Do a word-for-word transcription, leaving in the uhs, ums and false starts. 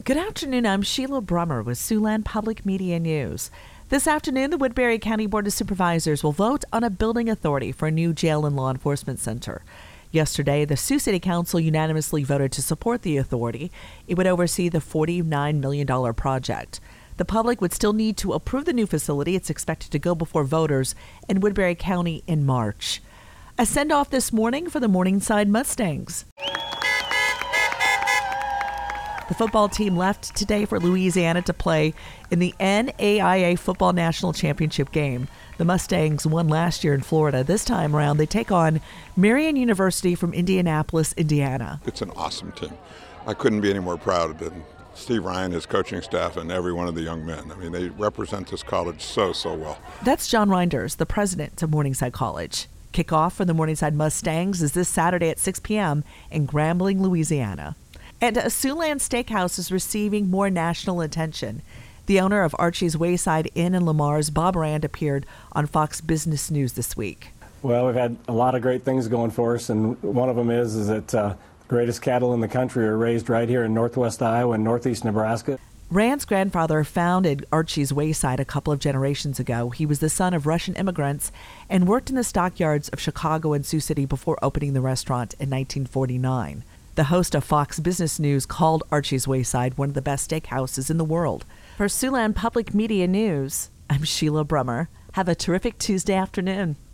Good afternoon. I'm Sheila Brummer with Siouxland Public Media News. This afternoon, the Woodbury County Board of Supervisors will vote on a building authority for a new jail and law enforcement center. Yesterday, the Sioux City Council unanimously voted to support the authority. It would oversee the forty-nine million dollars project. The public would still need to approve the new facility. It's expected to go before voters in Woodbury County in March. A send-off this morning for the Morningside Mustangs. The football team left today for Louisiana to play in the N A I A Football National Championship game. The Mustangs won last year in Florida. This time around, they take on Marian University from Indianapolis, Indiana. It's an awesome team. I couldn't be any more proud than Steve Ryan, his coaching staff, and every one of the young men. I mean, they represent this college so, so well. That's John Reinders, the president of Morningside College. Kickoff for the Morningside Mustangs is this Saturday at six p.m. in Grambling, Louisiana. And a Siouxland Steakhouse is receiving more national attention. The owner of Archie's Wayside Inn in Lamar's, Bob Rand, appeared on Fox Business News this week. Well, we've had a lot of great things going for us, and one of them is, is that uh, the greatest cattle in the country are raised right here in northwest Iowa and northeast Nebraska. Rand's grandfather founded Archie's Wayside a couple of generations ago. He was the son of Russian immigrants and worked in the stockyards of Chicago and Sioux City before opening the restaurant in nineteen forty-nine. The host of Fox Business News called Archie's Wayside one of the best steakhouses in the world. For Siouxland Public Media News, I'm Sheila Brummer. Have a terrific Tuesday afternoon.